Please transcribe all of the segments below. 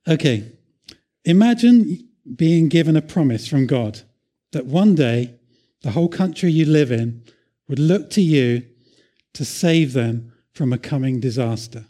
Okay, imagine being given a promise from God that one day the whole country you live in would look to you to save them from a coming disaster.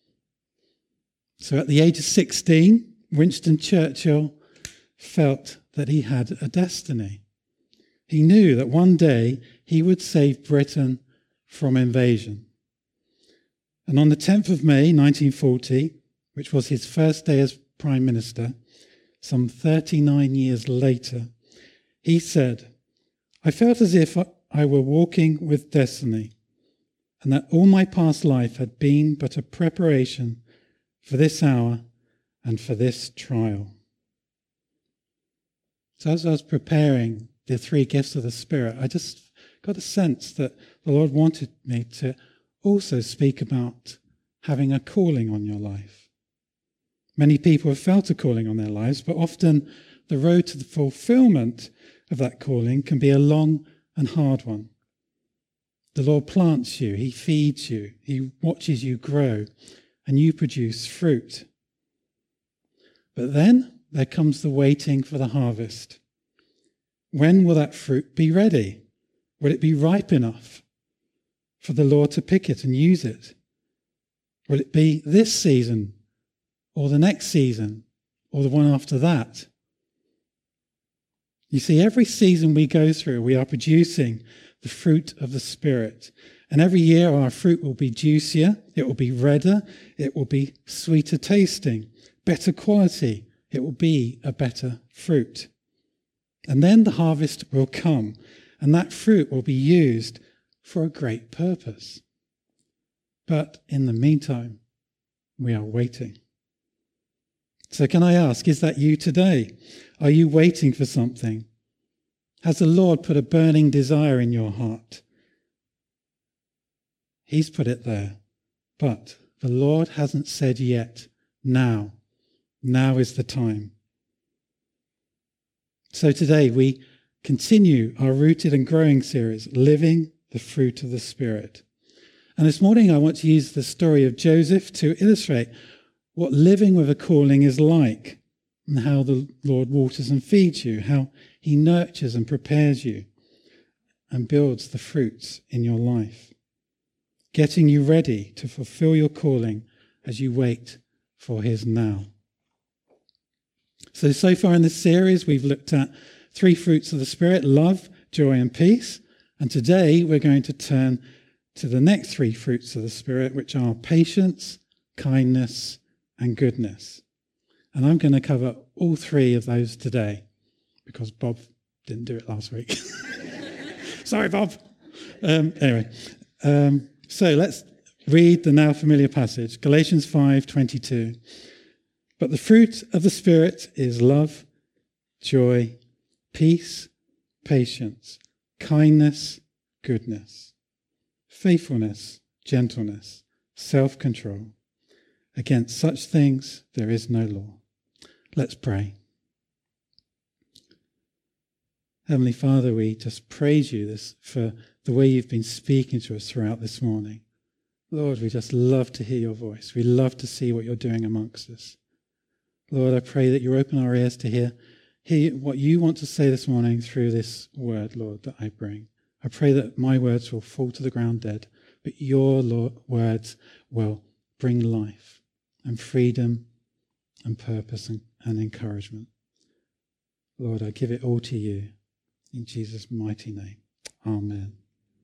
So at the age of 16, Winston Churchill felt that he had a destiny. He knew that one day he would save Britain from invasion. And on the 10th of May 1940, which was his first day as Prime Minister, some 39 years later, he said, "I felt as if I were walking with destiny, and that all my past life had been but a preparation for this hour and for this trial." So as I was preparing the three gifts of the Spirit, I just got a sense that the Lord wanted me to also speak about having a calling on your life. Many people have felt a calling on their lives, but often the road to the fulfillment of that calling can be a long and hard one. The Lord plants you, he feeds you, he watches you grow, and you produce fruit. But then there comes the waiting for the harvest. When will that fruit be ready? Will it be ripe enough for the Lord to pick it and use it? Will it be this season or the next season or the one after that? You see, every season we go through, we are producing the fruit of the Spirit. And every year our fruit will be juicier, it will be redder, it will be sweeter tasting, better quality. It will be a better fruit. And then the harvest will come, and that fruit will be used for a great purpose. But in the meantime, we are waiting. So can I ask, is that you today? Are you waiting for something? Has the Lord put a burning desire in your heart? He's put it there. But the Lord hasn't said yet, now. Now is the time. So today we continue our Rooted and Growing series, Living the Fruit of the Spirit. And this morning I want to use the story of Joseph to illustrate what living with a calling is like, and how the Lord waters and feeds you, how he nurtures and prepares you and builds the fruits in your life, getting you ready to fulfill your calling as you wait for his now. So far in this series, we've looked at three fruits of the Spirit: love, joy, and peace. And today we're going to turn to the next three fruits of the Spirit, which are patience, kindness, and goodness. And I'm going to cover all three of those today because Bob didn't do it last week. Sorry, Bob. So let's read the now familiar passage, Galatians 5:22. But the fruit of the Spirit is love, joy, peace, patience, kindness, goodness, faithfulness, gentleness, self-control. Against such things there is no law. Let's pray. Heavenly Father, we just praise you for the way you've been speaking to us throughout this morning. Lord, we just love to hear your voice. We love to see what you're doing amongst us. Lord, I pray that you open our ears to hear what you want to say this morning through this word, Lord, that I bring. I pray that my words will fall to the ground dead, but your words will bring life and freedom and purpose and encouragement. Lord, I give it all to you in Jesus' mighty name. Amen.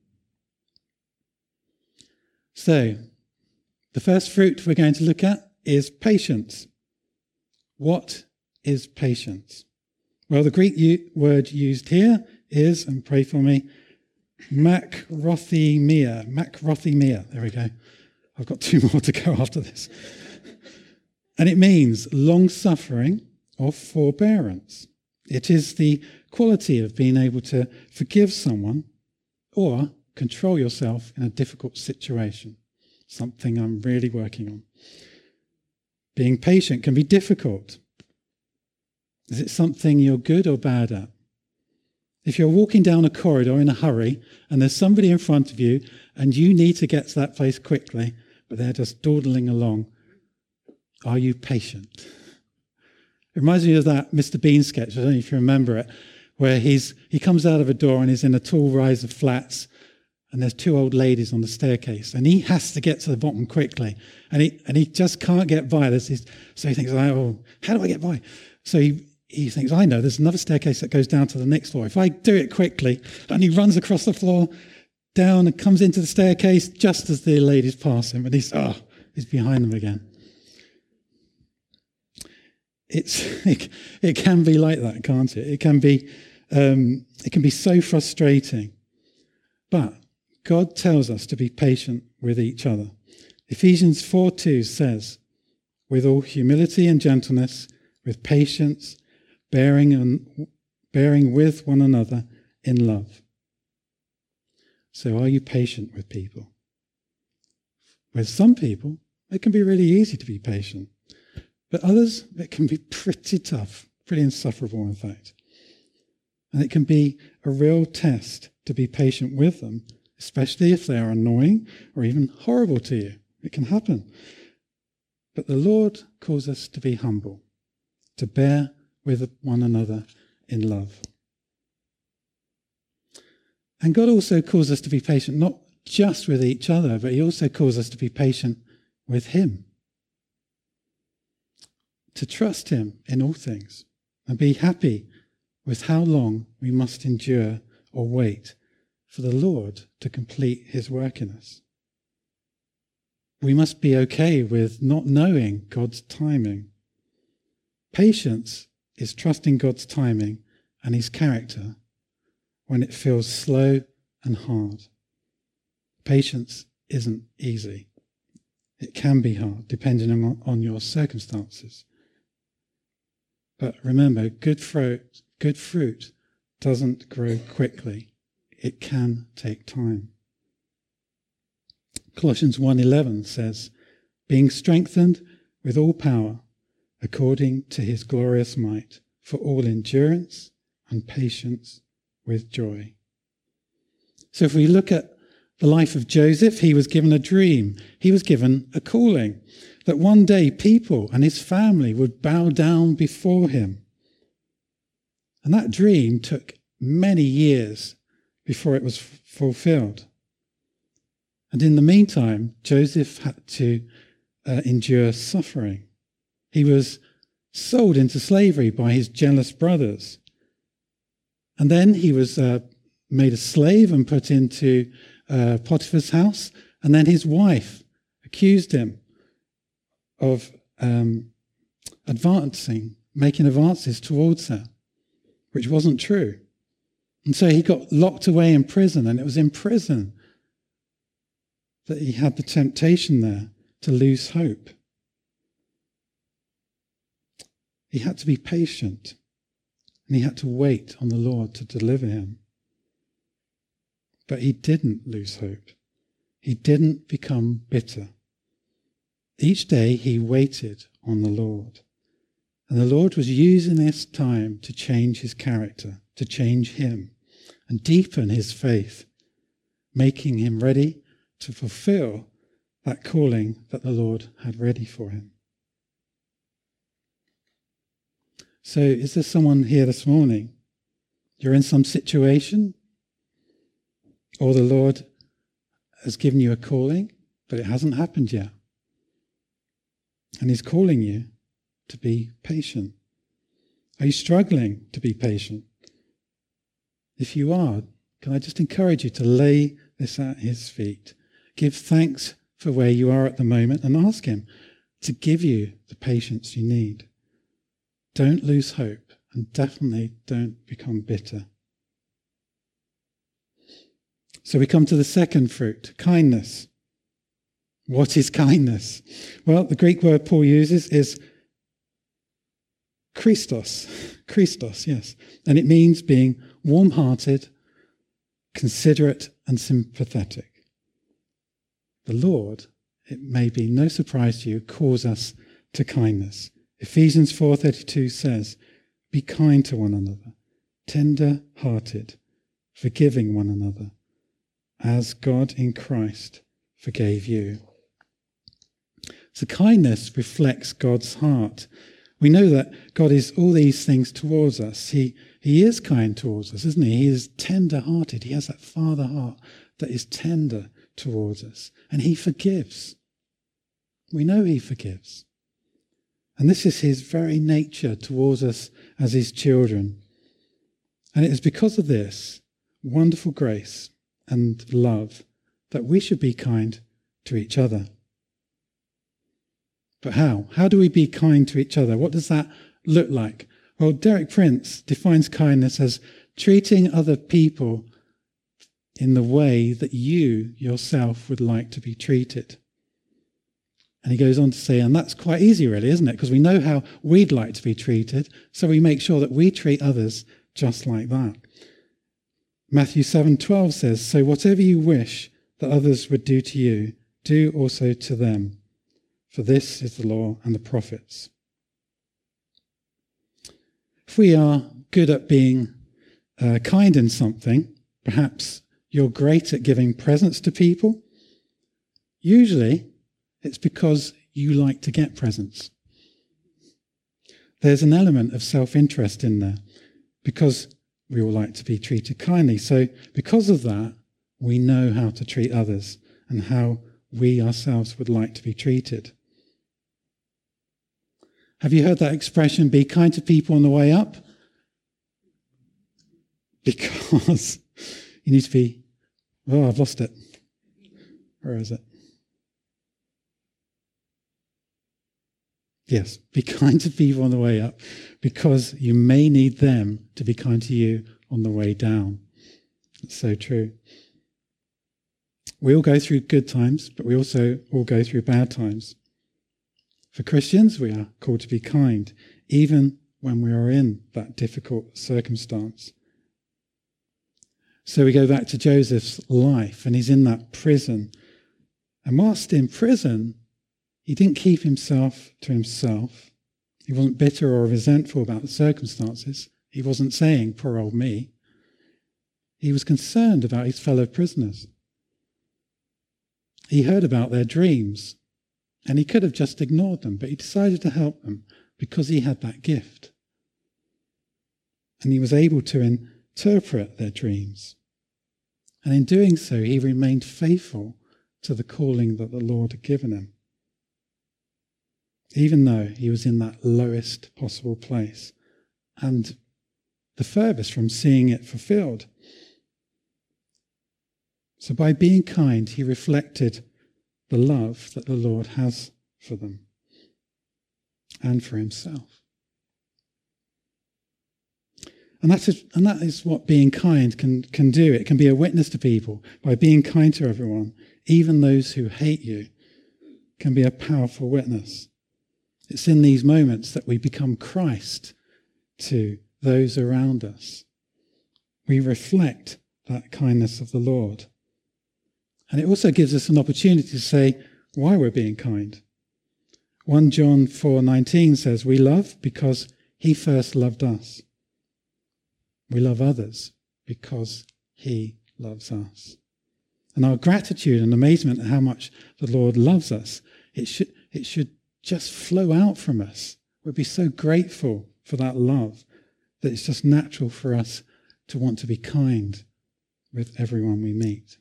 So, the first fruit we're going to look at is patience. What is patience? Well, the Greek word used here is, and pray for me, makrothemia. Makrothemia. There we go. I've got two more to go after this. And it means long-suffering or forbearance. It is the quality of being able to forgive someone or control yourself in a difficult situation. Something I'm really working on. Being patient can be difficult. Is it something you're good or bad at? If you're walking down a corridor in a hurry and there's somebody in front of you and you need to get to that place quickly, but they're just dawdling along, are you patient? It reminds me of that Mr. Bean sketch, I don't know if you remember it, where he comes out of a door and he's in a tall rise of flats, and there's two old ladies on the staircase, and he has to get to the bottom quickly, and he just can't get by. So he thinks, oh, how do I get by? So he thinks, I know, there's another staircase that goes down to the next floor. If I do it quickly, and he runs across the floor, down, and comes into the staircase just as the ladies pass him, and he's behind them again. It can be like that, can't it? It can be so frustrating. But God tells us to be patient with each other. Ephesians 4:2 says, with all humility and gentleness, with patience, bearing with one another in love. So are you patient with people? With some people, it can be really easy to be patient. But others, it can be pretty tough, pretty insufferable, in fact. And it can be a real test to be patient with them, especially if they are annoying or even horrible to you. It can happen. But the Lord calls us to be humble, to bear with one another in love. And God also calls us to be patient, not just with each other, but he also calls us to be patient with him. To trust him in all things and be happy with how long we must endure or wait for the Lord to complete his work in us. We must be okay with not knowing God's timing. Patience is trusting God's timing and his character when it feels slow and hard. Patience isn't easy. It can be hard depending on your circumstances. But remember, good fruit doesn't grow quickly. It can take time. Colossians 1:11 says, being strengthened with all power according to his glorious might for all endurance and patience with joy. So if we look at the life of Joseph, he was given a dream. He was given a calling that one day people and his family would bow down before him. And that dream took many years before it was fulfilled. And in the meantime, Joseph had to endure suffering. He was sold into slavery by his jealous brothers. And then he was made a slave and put into Potiphar's house. And then his wife accused him of making advances towards her, which wasn't true. And so he got locked away in prison, and it was in prison that he had the temptation there to lose hope. He had to be patient, and he had to wait on the Lord to deliver him. But he didn't lose hope. He didn't become bitter. Each day he waited on the Lord. And the Lord was using this time to change his character, to change him, and deepen his faith, making him ready to fulfill that calling that the Lord had ready for him. So is there someone here this morning? You're in some situation, or the Lord has given you a calling, but it hasn't happened yet. And he's calling you to be patient. Are you struggling to be patient? If you are, can I just encourage you to lay this at his feet? Give thanks for where you are at the moment and ask him to give you the patience you need. Don't lose hope, and definitely don't become bitter. So we come to the second fruit, kindness. What is kindness? Well, the Greek word Paul uses is Christos. Christos, yes. And it means being warm-hearted, considerate, and sympathetic. The Lord, it may be no surprise to you, calls us to kindness. Ephesians 4:32 says, be kind to one another, tender-hearted, forgiving one another, as God in Christ forgave you. So kindness reflects God's heart, We know that God is all these things towards us. He is kind towards us, isn't he? He is tender-hearted. He has that father heart that is tender towards us. And he forgives. We know he forgives. And this is his very nature towards us as his children. And it is because of this wonderful grace and love that we should be kind to each other. But how? How do we be kind to each other? What does that look like? Well, Derek Prince defines kindness as treating other people in the way that you yourself would like to be treated. And he goes on to say, and that's quite easy really, isn't it? Because we know how we'd like to be treated, so we make sure that we treat others just like that. Matthew 7:12 says, so whatever you wish that others would do to you, do also to them. For this is the law and the prophets. If we are good at being kind in something, perhaps you're great at giving presents to people, usually it's because you like to get presents. There's an element of self-interest in there because we all like to be treated kindly. So because of that, we know how to treat others and how we ourselves would like to be treated. Have you heard that expression, be kind to people on the way up? Because you need to be, oh, I've lost it. Where is it? Yes, be kind to people on the way up because you may need them to be kind to you on the way down. It's so true. We all go through good times, but we also all go through bad times. For Christians, we are called to be kind, even when we are in that difficult circumstance. So we go back to Joseph's life, and he's in that prison. And whilst in prison, he didn't keep himself to himself. He wasn't bitter or resentful about the circumstances. He wasn't saying, poor old me. He was concerned about his fellow prisoners. He heard about their dreams, and he could have just ignored them, but he decided to help them because he had that gift. And he was able to interpret their dreams. And in doing so, he remained faithful to the calling that the Lord had given him, even though he was in that lowest possible place and the furthest from seeing it fulfilled. So by being kind, he reflected the love that the Lord has for them and for himself. And that is what being kind can do. It can be a witness to people. By being kind to everyone, even those who hate you, can be a powerful witness. It's in these moments that we become Christ to those around us. We reflect that kindness of the Lord. And it also gives us an opportunity to say why we're being kind. 1 John 4:19 says, we love because he first loved us. We love others because he loves us. And our gratitude and amazement at how much the Lord loves us, it should just flow out from us. We'd be so grateful for that love that it's just natural for us to want to be kind with everyone we meet.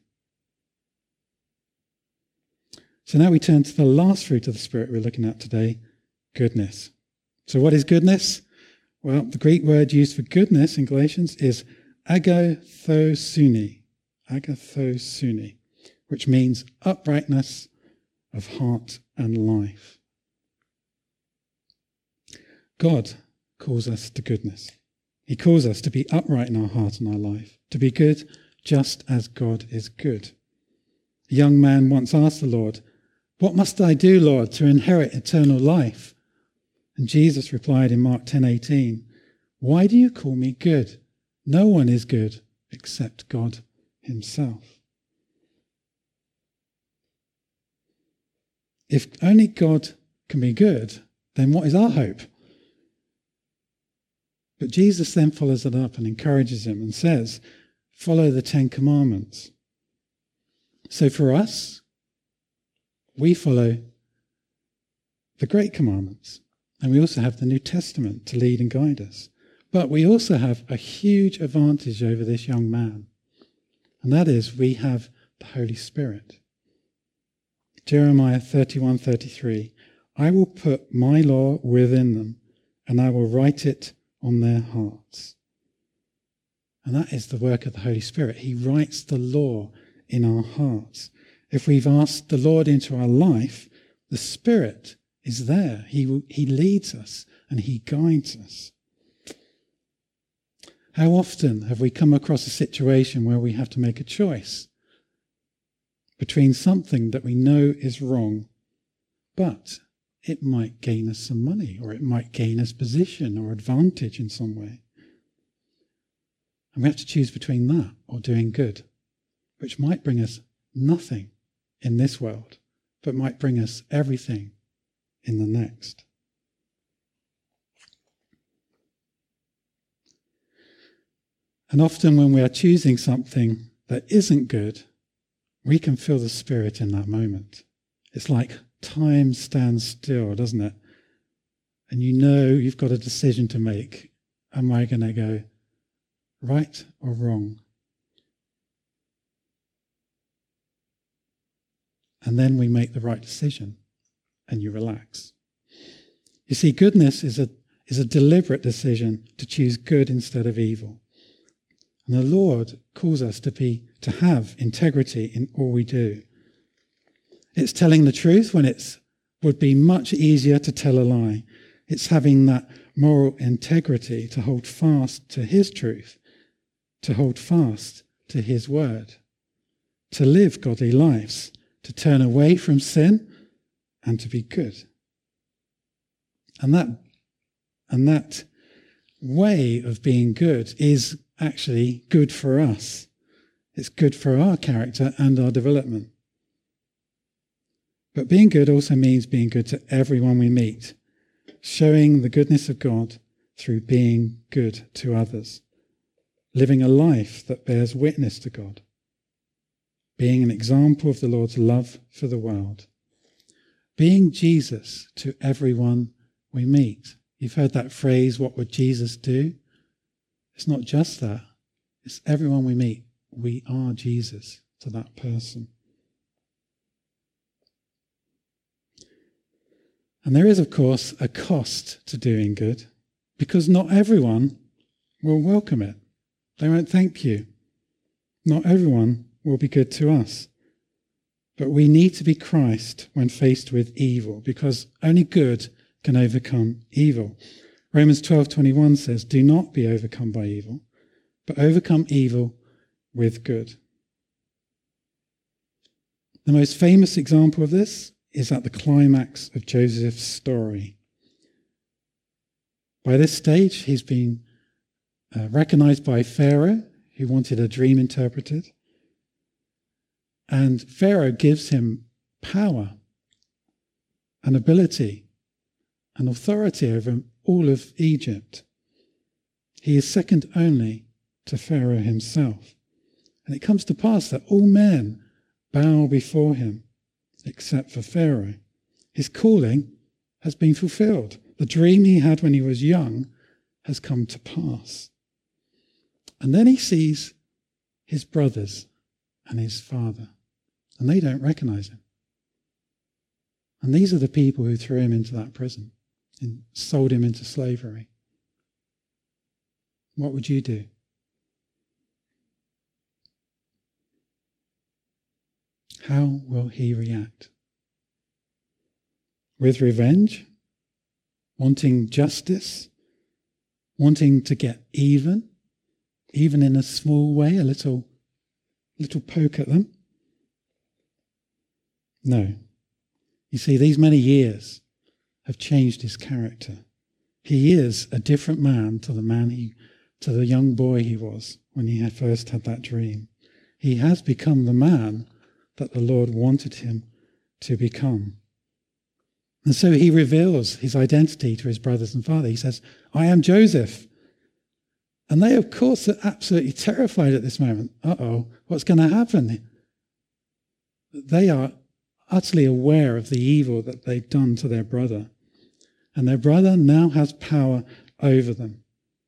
So now we turn to the last fruit of the Spirit we're looking at today, goodness. So what is goodness? Well, the Greek word used for goodness in Galatians is agathosune, which means uprightness of heart and life. God calls us to goodness. He calls us to be upright in our heart and our life, to be good just as God is good. A young man once asked the Lord, what must I do, Lord, to inherit eternal life? And Jesus replied in Mark 10:18, why do you call me good? No one is good except God himself. If only God can be good, then what is our hope? But Jesus then follows it up and encourages him and says, follow the 10 Commandments. So for us, we follow the great commandments. And we also have the New Testament to lead and guide us. But we also have a huge advantage over this young man. And that is we have the Holy Spirit. Jeremiah 31:33, I will put my law within them, and I will write it on their hearts. And that is the work of the Holy Spirit. He writes the law in our hearts. If we've asked the Lord into our life, the Spirit is there. He leads us and he guides us. How often have we come across a situation where we have to make a choice between something that we know is wrong, but it might gain us some money, or it might gain us position or advantage in some way. And we have to choose between that or doing good, which might bring us nothing in this world, but might bring us everything in the next. And often when we are choosing something that isn't good, we can feel the Spirit in that moment. It's like time stands still, doesn't it? And you know you've got a decision to make. Am I going to go right or wrong? And then we make the right decision and you relax. You see, goodness is a deliberate decision to choose good instead of evil. And the Lord calls us to have integrity in all we do. It's telling the truth when it would be much easier to tell a lie. It's having that moral integrity to hold fast to his truth, to hold fast to his word, to live godly lives, to turn away from sin and to be good. And that way of being good is actually good for us. It's good for our character and our development. But being good also means being good to everyone we meet, showing the goodness of God through being good to others, living a life that bears witness to God, being an example of the Lord's love for the world, being Jesus to everyone we meet. You've heard that phrase, what would Jesus do? It's not just that. It's everyone we meet. We are Jesus to that person. And there is, of course, a cost to doing good, because not everyone will welcome it. They won't thank you. Not everyone will be good to us. But we need to be Christ when faced with evil, because only good can overcome evil. Romans 12:21 says, do not be overcome by evil, but overcome evil with good. The most famous example of this is at the climax of Joseph's story. By this stage, he's been recognized by Pharaoh, who wanted a dream interpreted. And Pharaoh gives him power and ability and authority over all of Egypt. He is second only to Pharaoh himself. And it comes to pass that all men bow before him, except for Pharaoh. His calling has been fulfilled. The dream he had when he was young has come to pass. And then he sees his brothers and his father, and they don't recognize him. And these are the people who threw him into that prison and sold him into slavery. What would you do? How will he react? With revenge? Wanting justice? Wanting to get even in a small way, a little poke at them? No. You see, these many years have changed his character. He is a different man to the young boy he was when he had first had that dream. He has become the man that the Lord wanted him to become. And so he reveals his identity to his brothers and father. He says, I am Joseph. And they, of course, are absolutely terrified at this moment. What's going to happen? They are utterly aware of the evil that they've done to their brother. and their brother now has power over them.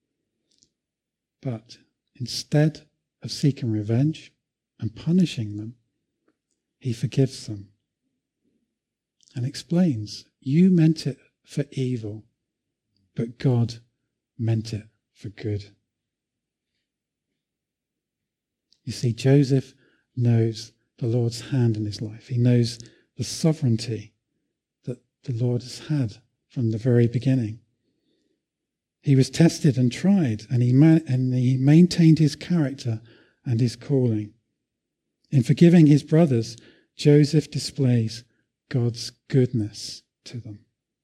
But instead of seeking revenge and punishing them, he forgives them and explains, you meant it for evil, but God meant it for good. You see, Joseph knows the Lord's hand in his life. He knows the sovereignty that the Lord has had from the very beginning. He was tested and tried, and he maintained his character and his calling. In forgiving his brothers, Joseph displays God's goodness to them.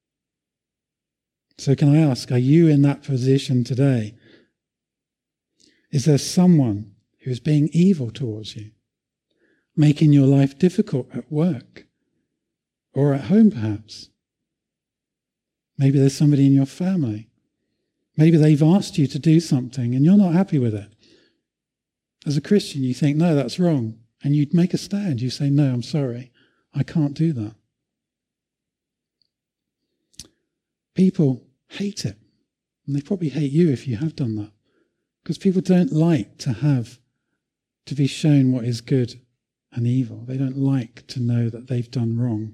So can I ask, are you in that position today? Is there someone who is being evil towards you, making your life difficult at work or at home perhaps? Maybe there's somebody in your family. Maybe they've asked you to do something and you're not happy with it. As a Christian, you think, no, that's wrong. And you make a stand. You say, no, I'm sorry. I can't do that. People hate it. And they probably hate you if you have done that. Because people don't like to be shown what is good and evil. They don't like to know that they've done wrong.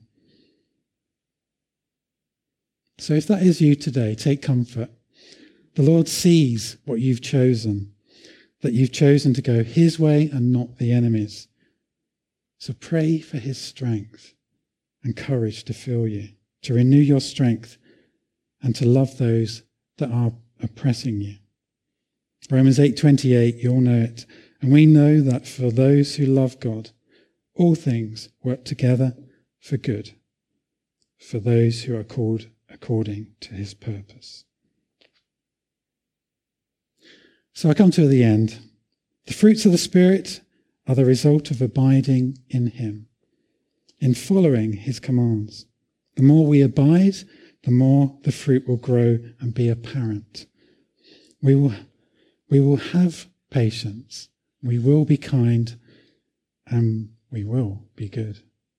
So if that is you today, take comfort. The Lord sees what you've chosen, that you've chosen to go his way and not the enemy's. So pray for his strength and courage to fill you, to renew your strength and to love those that are oppressing you. Romans 8:28, you all know it. And we know that for those who love God, all things work together for good, for those who are called according to his purpose. So I come to the end. The fruits of the Spirit are the result of abiding in him, in following his commands. The more we abide, the more the fruit will grow and be apparent. We will have patience, we will be kind, and we will be good.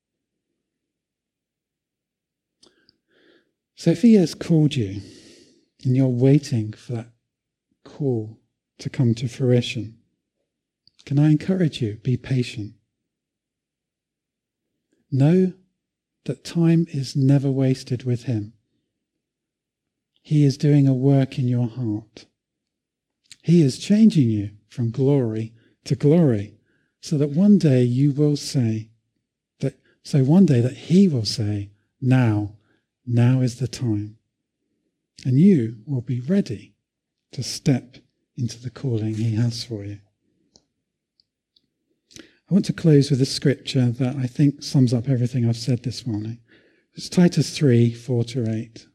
So if he has called you and you're waiting for that call to come to fruition, can I encourage you, be patient. Know that time is never wasted with him. He is doing a work in your heart. He is changing you from glory to glory, so that one day you will say that, he will say, now is the time. And you will be ready to step into the calling he has for you. I want to close with a scripture that I think sums up everything I've said this morning. It's Titus 3:4-8.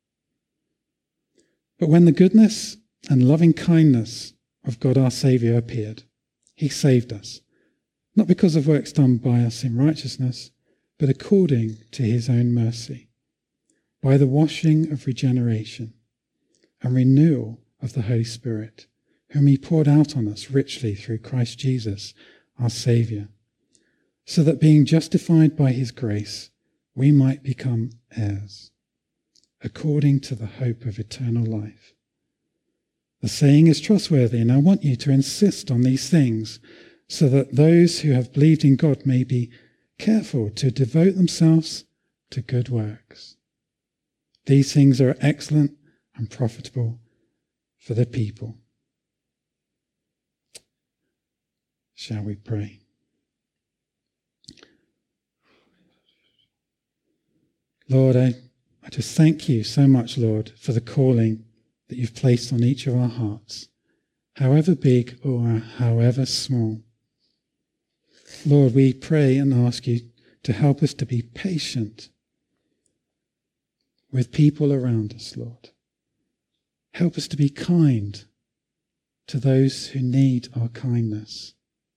But when the goodness and loving kindness of God our Saviour appeared, he saved us, not because of works done by us in righteousness, but according to his own mercy, by the washing of regeneration and renewal of the Holy Spirit, whom he poured out on us richly through Christ Jesus, our Saviour, so that being justified by his grace, we might become heirs, according to the hope of eternal life. The saying is trustworthy, and I want you to insist on these things, so that those who have believed in God may be careful to devote themselves to good works. These things are excellent and profitable for the people. Shall we pray? Lord, I just thank you so much, Lord, for the calling that you've placed on each of our hearts, however big or however small. Lord, we pray and ask you to help us to be patient with people around us, Lord. Help us to be kind to those who need our kindness.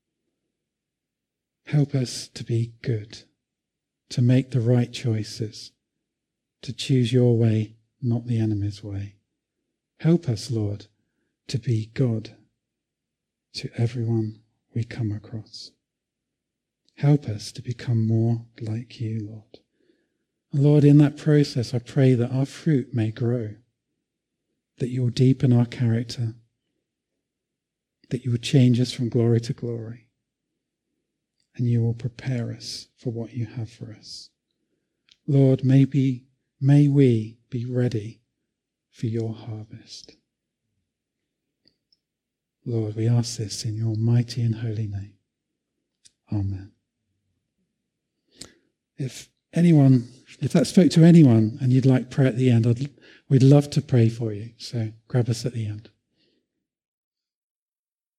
Help us to be good, to make the right choices, to choose your way, not the enemy's way. Help us, Lord, to be God to everyone we come across. Help us to become more like you, Lord. Lord, in that process, I pray that our fruit may grow, that you will deepen our character, that you will change us from glory to glory, and you will prepare us for what you have for us. Lord, may we be ready for your harvest. Lord, we ask this in your mighty and holy name. Amen. If that spoke to anyone and you'd like prayer at the end, we'd love to pray for you. So grab us at the end.